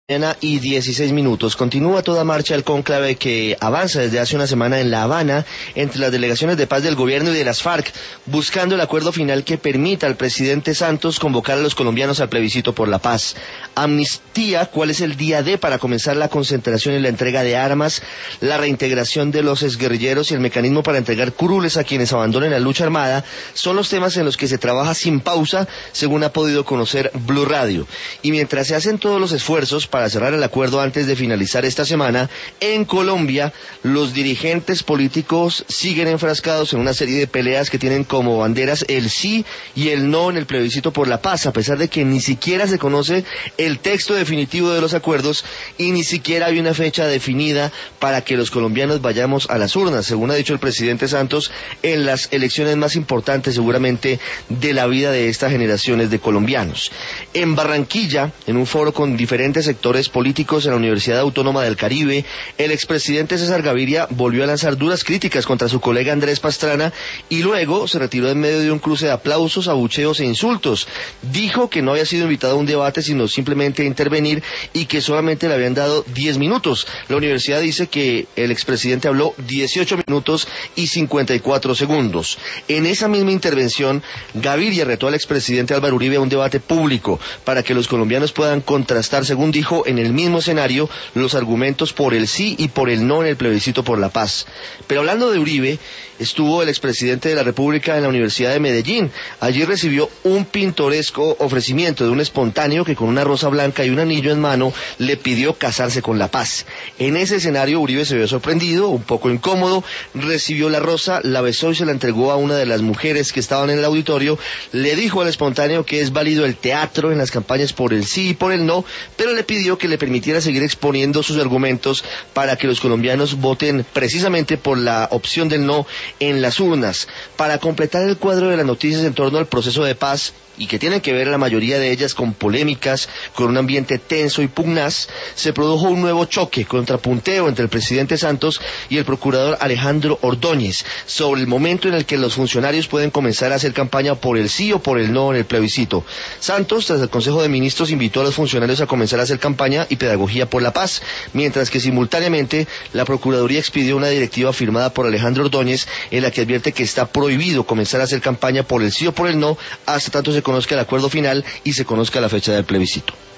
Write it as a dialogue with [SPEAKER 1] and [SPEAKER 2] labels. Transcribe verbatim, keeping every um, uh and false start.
[SPEAKER 1] Mañana y dieciséis minutos. Continúa toda marcha el cónclave que avanza desde hace una semana en La Habana entre las delegaciones de paz del gobierno y de las FARC, buscando el acuerdo final que permita al presidente Santos convocar a los colombianos al plebiscito por la paz. Amnistía, cuál es el día D para comenzar la concentración y la entrega de armas, la reintegración de los exguerrilleros y el mecanismo para entregar curules a quienes abandonen la lucha armada, son los temas en los que se trabaja sin pausa, según ha podido conocer Blue Radio. Y mientras se hacen todos los esfuerzos para cerrar el acuerdo antes de finalizar esta semana, en Colombia los dirigentes políticos siguen enfrascados en una serie de peleas que tienen como banderas el sí y el no en el plebiscito por la paz, a pesar de que ni siquiera se conoce el texto definitivo de los acuerdos y ni siquiera hay una fecha definida para que los colombianos vayamos a las urnas, según ha dicho el presidente Santos, en las elecciones más importantes seguramente de la vida de estas generaciones de colombianos. En Barranquilla, en un foro con diferentes sectores políticos en la Universidad Autónoma del Caribe, el expresidente César Gaviria volvió a lanzar duras críticas contra su colega Andrés Pastrana y luego se retiró en medio de un cruce de aplausos, abucheos e insultos. Dijo que no había sido invitado a un debate sino simplemente a intervenir y que solamente le habían dado diez minutos. La universidad dice que el expresidente habló dieciocho minutos y cincuenta y cuatro segundos. En esa misma intervención, Gaviria retó al expresidente Álvaro Uribe a un debate público para que los colombianos puedan contrastar, según dijo, en el mismo escenario los argumentos por el sí y por el no en el plebiscito por la paz. Pero hablando de Uribe, estuvo el expresidente de la República en la Universidad de Medellín. Allí recibió un pintoresco ofrecimiento de un espontáneo que con una rosa blanca y un anillo en mano le pidió casarse con la paz. En ese escenario Uribe se vio sorprendido, un poco incómodo, recibió la rosa, la besó y se la entregó a una de las mujeres que estaban en el auditorio. Le dijo al espontáneo que es válido el teatro en las campañas por el sí y por el no, pero le pidió que le permitiera seguir exponiendo sus argumentos para que los colombianos voten precisamente por la opción del no en las urnas. Para completar el cuadro de las noticias en torno al proceso de paz, y que tienen que ver la mayoría de ellas con polémicas, con un ambiente tenso y pugnaz, se produjo un nuevo choque, contrapunteo entre el presidente Santos y el procurador Alejandro Ordóñez sobre el momento en el que los funcionarios pueden comenzar a hacer campaña por el sí o por el no en el plebiscito. Santos, tras el Consejo de Ministros, invitó a los funcionarios a comenzar a hacer campaña y pedagogía por la paz, mientras que simultáneamente la Procuraduría expidió una directiva firmada por Alejandro Ordóñez en la que advierte que está prohibido comenzar a hacer campaña por el sí o por el no hasta tanto se conozca el acuerdo final y se conozca la fecha del plebiscito.